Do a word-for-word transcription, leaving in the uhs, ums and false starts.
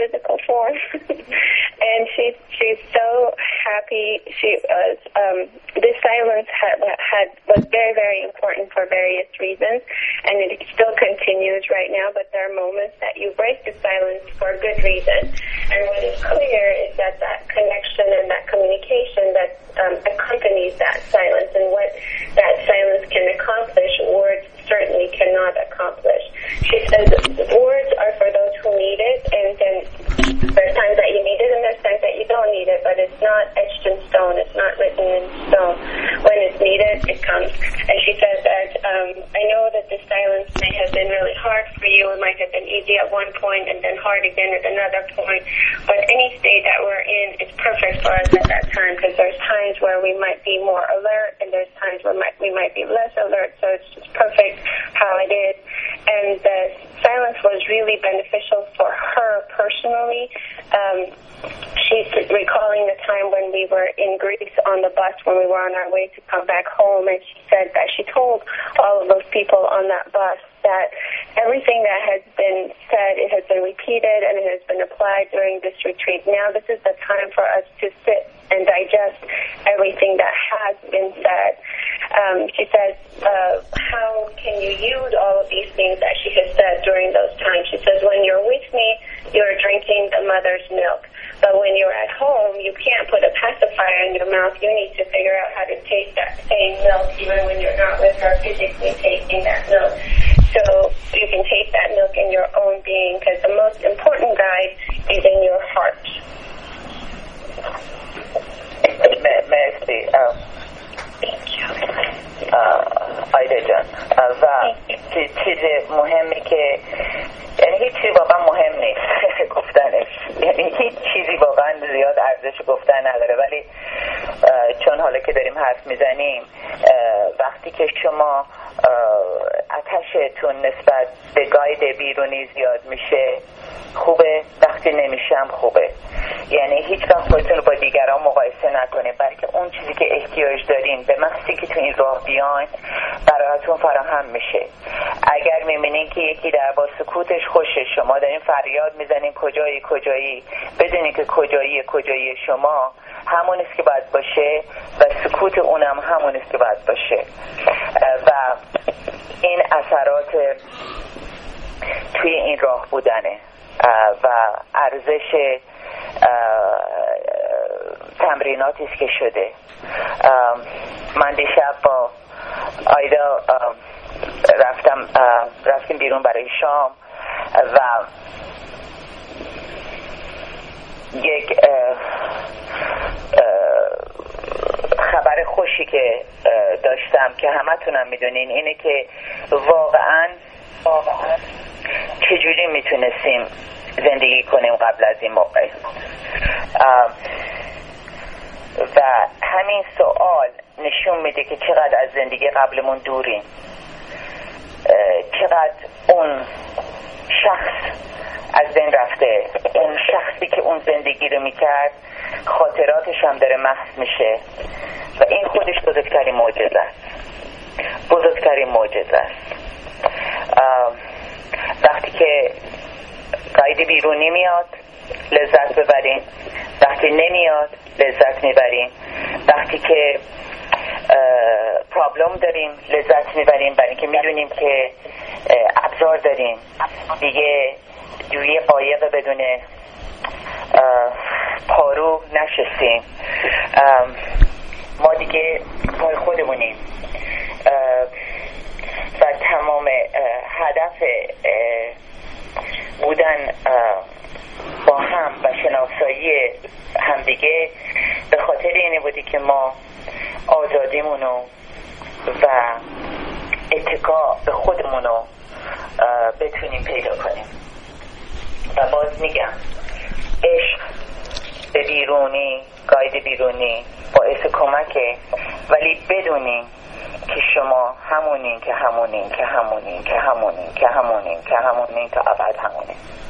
physical form. And she's she's so happy. She was um, this silence had, had was very very important for various reasons, and it still continues right now. But there are moments that you break the silence for a good reason. And what is clear is that that connection and that communication that um, accompanies that silence, and what that silence can accomplish, words certainly cannot accomplish. She says words are for those who need it, and then there's times that you need it and there's times that you don't need it, but it's not etched in stone, it's not written in stone. When it's needed, it comes. And she says that, um, I know that the silence may have been really hard for you, it might have been easy at one point and then hard again at another point, but any state that we're in is perfect for us at that time, because there's times where we might be more alert and there's times where might, we might be less alert, so it's just perfect how it is. And the silence was really beneficial for her personally. Um, she's recalling the time when we were in Greece on the bus when we were on our way to come back home, and she said that she told all of those people on that bus that everything that has been said, it has been repeated and it has been applied during this retreat. Now this is the time for us to sit and digest everything that has been said. Um, she says, uh, how can you use all of these things that she has said during those times? She says, when you're with me, you're drinking the mother's milk. But when you're at home, you can't put a pacifier in your mouth. You need to figure out how to taste that same milk even when you're not with her physically tasting that milk. So you can taste that milk in your own being, because the most important guide is in your heart. مرسی. آیده جان، و چیز مهمی که یعنی هیچ چیزی واقعا مهم نیست گفتنش، یعنی هیچ چیزی واقعا زیاد ارزش گفتن نداره، ولی چون حالا که داریم حرف میزنیم، وقتی که شما آتشتون نسبت به گاید بیرونی زیاد میشه خوبه، وقتی نمیشم خوبه. یعنی هیچ وقت خودتون رو با دیگران مقایسه نکنید، بلکه اون چیزی که احتیاج دارین به محضی که تو این راه بیاین برایتون فراهم میشه. اگر میبینین که یکی در با سکوتش خوشه، شما دارین فریاد میزنین کجایی کجایی، بدونین که کجایی کجایی شما همون است که باید باشه و سکوت اونم همون است که باید باشه. و این اثرات توی این راه بودنه و ارزش تمریناتی است که شده. من دیشب با آیدا رفتم رفتیم بیرون برای شام و یک خبر خوشی که داشتم که همه تونم میدونین اینه که واقعا واقعا چجوری میتونستیم زندگی کنیم قبل از این موقع. و همین سوال نشون میده که چقدر از زندگی قبلمون دوریم، چقدر اون شخص از بین رفته، اون شخصی که اون زندگی رو میکرد خاطراتش هم داره محو میشه و این خودش بزرگترین معجزه است، بزرگترین معجزه است. وقتی که قاید بیرونی میاد لذت ببرین، وقتی نمیاد لذت میبرین، وقتی که پرابلم داریم لذت میبریم برای اینکه میدونیم که ابزار داریم، دیگه روی قایق بدون پارو نشستیم، ما دیگه پای خودمونیم و تمام هدف بودن با هم و شناسایی همدیگه به خاطر اینه بودی که ما آزادیمونو و اتکا به خودمونو بتونیم پیدا کنیم. و باز میگم عشق به بیرونی، قاید بیرونی باعث کمکه، ولی بدونین که شما همونین که همونین که همونین که همونین که همونین که همونین که ابد همونین.